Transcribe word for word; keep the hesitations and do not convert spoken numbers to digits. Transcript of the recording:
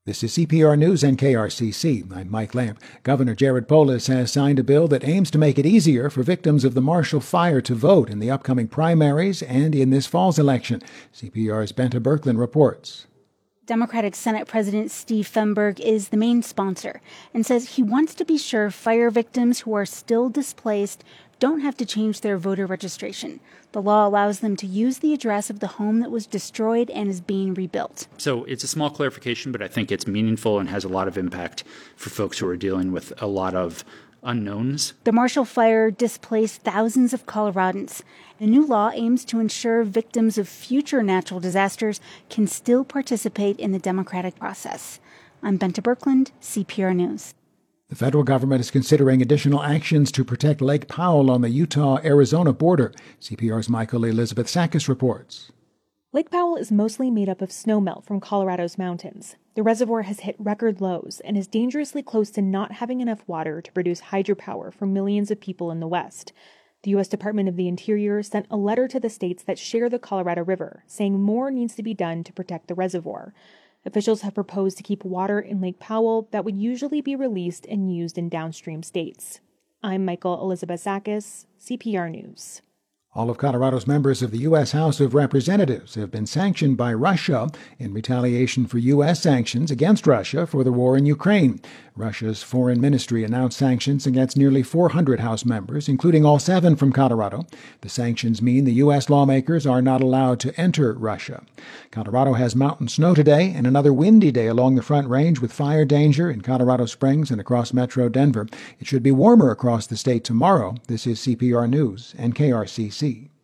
This is C P R News and K R C C. I'm Mike Lamp. Governor Jared Polis has signed a bill that aims to make it easier for victims of the Marshall Fire to vote in the upcoming primaries and in this fall's election. C P R's Benta Birkeland reports. Democratic Senate President Steve Fenberg is the main sponsor and says he wants to be sure fire victims who are still displaced don't have to change their voter registration. The law allows them to use the address of the home that was destroyed and is being rebuilt. So it's a small clarification, but I think it's meaningful and has a lot of impact for folks who are dealing with a lot of unknowns. The Marshall Fire displaced thousands of Coloradans. The new law aims to ensure victims of future natural disasters can still participate in the democratic process. I'm Benta Birkeland, C P R News. The federal government is considering additional actions to protect Lake Powell on the Utah-Arizona border. C P R's Michael Elizabeth Sakis reports. Lake Powell is mostly made up of snowmelt from Colorado's mountains. The reservoir has hit record lows and is dangerously close to not having enough water to produce hydropower for millions of people in the West. The U S Department of the Interior sent a letter to the states that share the Colorado River, saying more needs to be done to protect the reservoir. Officials have proposed to keep water in Lake Powell that would usually be released and used in downstream states. I'm Michael Elizabeth Sakis, C P R News. All of Colorado's members of the U S House of Representatives have been sanctioned by Russia in retaliation for U S sanctions against Russia for the war in Ukraine. Russia's foreign ministry announced sanctions against nearly four hundred House members, including all seven from Colorado. The sanctions mean the U S lawmakers are not allowed to enter Russia. Colorado has mountain snow today and another windy day along the Front Range with fire danger in Colorado Springs and across metro Denver. It should be warmer across the state tomorrow. This is C P R News and K R C C.